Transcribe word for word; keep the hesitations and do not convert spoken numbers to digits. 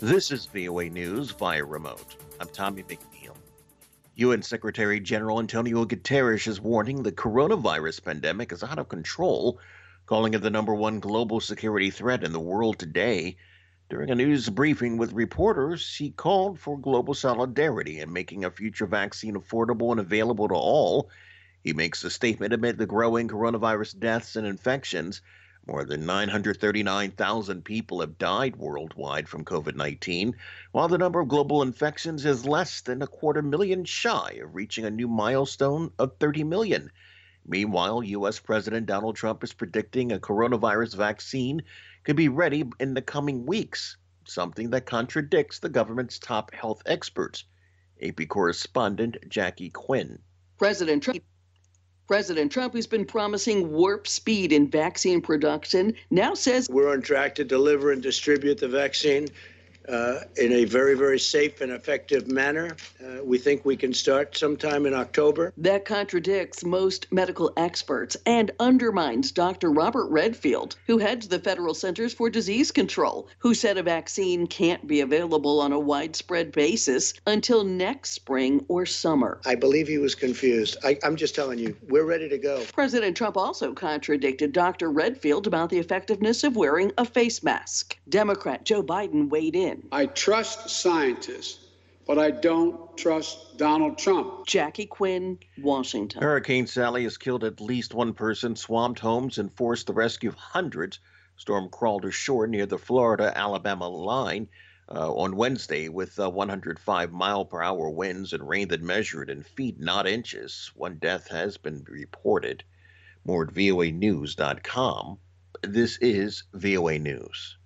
This is V O A News via remote. I'm Tommy McNeil. U N Secretary General Antonio Guterres is warning the coronavirus pandemic is out of control, calling it the number one global security threat in the world today. During a news briefing with reporters, he called for global solidarity in making a future vaccine affordable and available to all. He makes the statement amid the growing coronavirus deaths and infections. More than nine hundred thirty-nine thousand people have died worldwide from COVID nineteen, while the number of global infections is less than a quarter million shy of reaching a new milestone of thirty million. Meanwhile, U S. President Donald Trump is predicting a coronavirus vaccine could be ready in the coming weeks, something that contradicts the government's top health experts. A P correspondent Jackie Quinn. President Trump President Trump, who's been promising warp speed in vaccine production, now says we're on track to deliver and distribute the vaccine uh, in a very, very safe and effective manner. Uh, we think we can start sometime in October. That contradicts most medical experts and undermines Doctor Robert Redfield, who heads the Federal Centers for Disease Control, who said a vaccine can't be available on a widespread basis until next spring or summer. I believe he was confused. I, I'm just telling you, we're ready to go. President Trump also contradicted Doctor Redfield about the effectiveness of wearing a face mask. Democrat Joe Biden weighed in. I trust scientists, but I don't trust Donald Trump. Jackie Quinn, Washington. Hurricane Sally has killed at least one person, swamped homes, and forced the rescue of hundreds. Storm crawled ashore near the Florida-Alabama line uh, on Wednesday with uh, one hundred five mile per hour winds and rain that measured in feet, not inches. One death has been reported. More at V O A news dot com. This is V O A News.